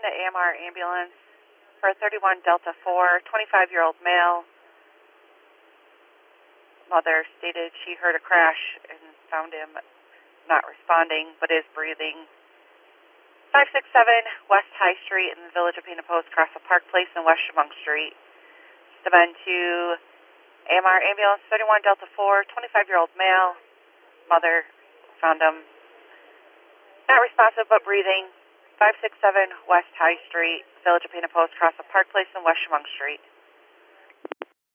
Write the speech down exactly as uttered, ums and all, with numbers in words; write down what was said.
to A M R ambulance for a thirty-one Delta four, twenty-five-year-old male. Mother stated she heard a crash and found him not responding, but is breathing. five six seven West High Street in the village of Pena Post, across the Park Place and West Chemung Street. Stevin to A M R ambulance, thirty-one Delta four, twenty-five-year-old male. Mother found him not responsive but breathing. five six seven West High Street, village of Pena Post, across the Park Place and West Chemung Street.